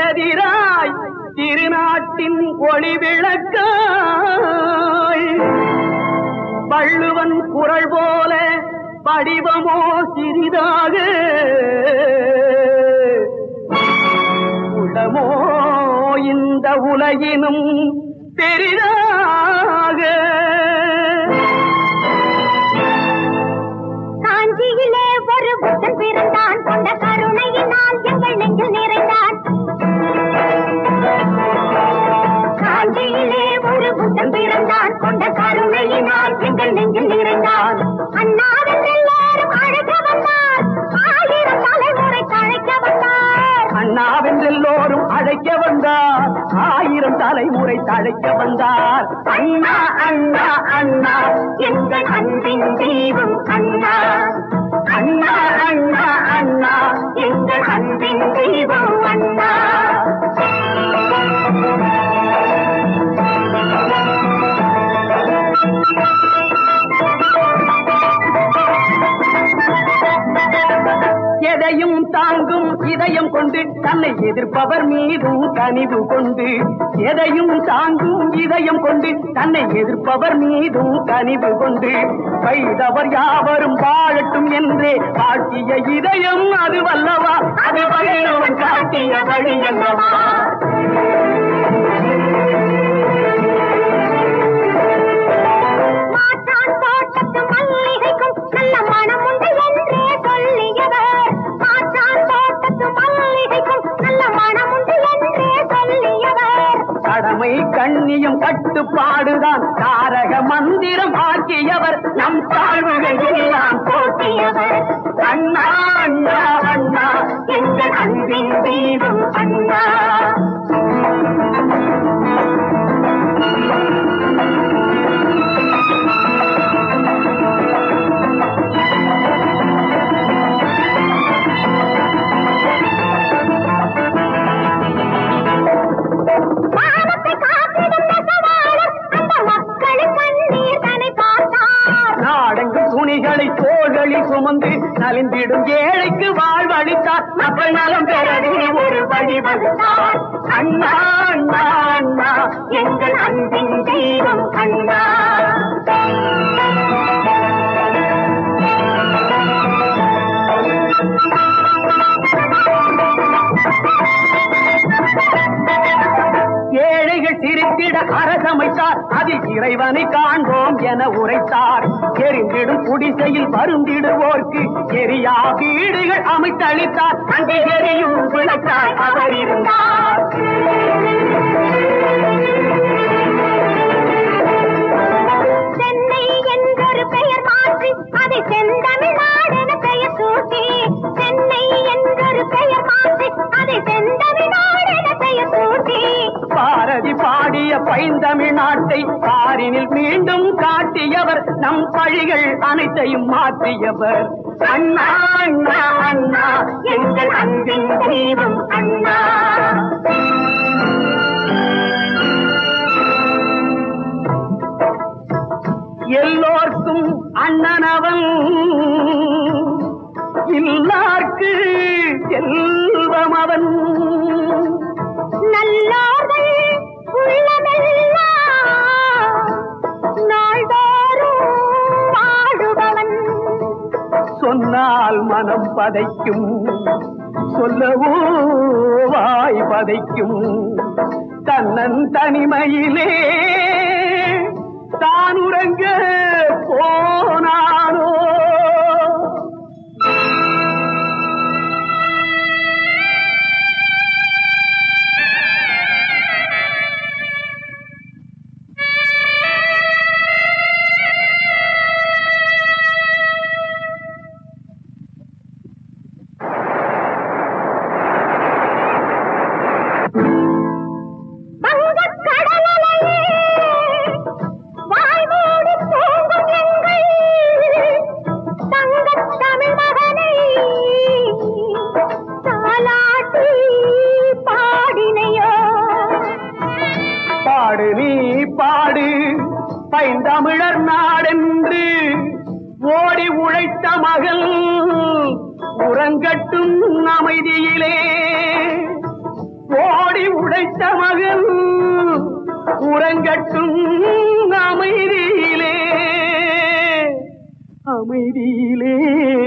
கதிராய் திருநாட்டின் ஒளி விளக்காய் வள்ளுவன் குரல் போல படிவமோ சிறிதாக உளமோ இந்த உலகினும் பெரிதாக காஞ்சியிலே ஒரு புத்தன் பிறந்தான் கொண்ட கருணையினால் எங்கள் நெஞ்சில் நிறைந்தான் காஞ்சியிலே ஒரு புத்தன் பிறந்தான் கொண்ட கருணையினால் எங்கள் நெஞ்சில் நிறைந்தான் அண்ணாவின் எல்லாரும் அழைக்க வந்தார் ஆயிரம் தலைமுறை தழைக்க வந்தார் அண்ணாவின் எல்லோரும் அழைக்க வந்தார் ஆயிரம் தலைமுறை தழைக்க வந்தார் அண்ணா அண்ணா அண்ணா எங்கள் அன்பின் தெய்வம் அண்ணா அண்ணா அண்ணா அண்ணா எங்கள் அன்பின் தெய்வம் அண்ணா எதையும் தாங்கும் இதயம் கொண்டு தன்னை எதிர்ப்பவர் மீதும் கனிவு கொண்டு எதையும் தாங்கும் இதயம் கொண்டு தன்னை எதிர்ப்பவர் மீதும் கனிவு கொண்டு கைதவர் யாவரும் வாழட்டும் என்றே காட்டிய இதயம் அது வல்லவா அது வல்லவன் காட்டிய வழி அல்லவா மாற்றான் தோட்டத்து மல்லிகைக்கும் நல்ல மனம் உண்டு என்றே சொல்லியவர் மாற்றான் தோட்டத்து மல்லிகைக்கும் நல்ல மனம் உண்டு என்றே சொல்லியவர் கடமை கண்ணியம் கட்டுப்பாடுதான் தாரக மந்திரம் ஆக்கியவர் நம் தாழ்வுகள் எல்லாம் போக்கியவர் அண்ணா அண்ணா அண்ணா எங்கள் அன்பின் தெய்வம் அண்ணா துணிகளை தோள்களில் சுமந்து நலிந்திடும் ஏழைக்கு வாழ்வளித்தார் மக்கள் நலம் பெறவே ஒரு வழிவகுத்தார் அண்ணா அண்ணா அண்ணா எங்கள் அன்பின் தெய்வம் அண்ணா ஏழைகள் சிரித்திட அரசமைத்தார் அதில் இறைவனை காண்போம் என உரைத்தார் எரிந்திடும் குடிசையில் வருந்திடுவோர்க்கு எரியா வீடுகள் அமைத்தளித்தார் அங்கே எரியும் விளக்காய் அவர் இருந்தார் சென்னை என்றொரு பெயர் மாற்றி அதை செந்தமிழ்நாடு என பெயர் சூட்டி சென்னை என்றொரு பெயர் மாற்றி அதை செந்தமிழ்நாடு என பெயர் சூட்டி பாரதி பாடிய பைந்தமிழ்நாட்டை பாரினில் மீண்டும் காட்டியவர் நம் பழிகள் அனைத்தையும் மாற்றியவர் அண்ணா அண்ணா அண்ணா எங்கள் அன்பின் தெய்வம் அண்ணா எல்லோர்க்கும் அண்ணனவன் இல்லார்க்கு செல்வம் அவன் நல்லோர்கள் உள்ளமெல்லாம் நாள்தோறும் வாழுபவன் சொன்னால் மனம் பதைக்கும் சொல்லவோ வாய் பதைக்கும் தன்னன் தனிமையிலே தான் உறங்க போனானோ பைந்தமிழர் நாடென்று ஓடி உழைத்த மகள் உறங்கட்டும் அமைதியிலே ஓடி உடைத்த மகன் உறங்கட்டும் அமைதியிலே அமைதியிலே